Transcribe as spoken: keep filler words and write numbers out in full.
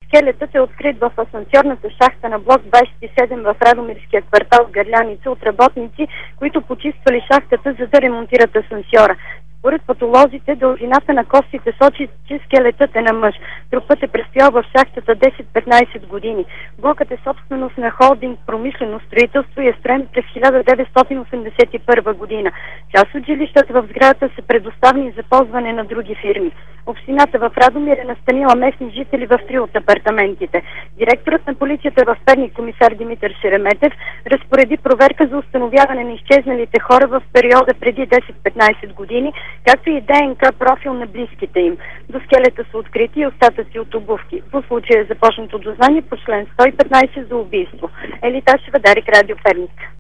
Скелетът е открит в асансьорната шахта на блок двадесет и седем в Радомирския квартал Гърляница от работници, които почиствали шахтата, за да ремонтират асансьора. Според патолозите, дължината на костите сочи, че скелетът е на мъж. Трупът е престоял в шахтата десет-петнадесет години. Блокът е собственост на холдинг промишлено строителство и е строен през хиляда деветстотин осемдесет и първа година. Част от жилищата в сградата са предоставени за ползване на други фирми. Общината в Радомир е настанила местни жители в три от апартаментите. Директорът на полицията в Перник, комисар Димитър Шереметев, разпореди проверка за установяване на изчезналите хора в периода преди десет-петнадесет години, както и ДНК профил на близките им. До скелета са открити и остатъци от обувки. По случая е започнато дознание по член сто и петнадесет за убийство. Елита Шевадарик, Радио Перник.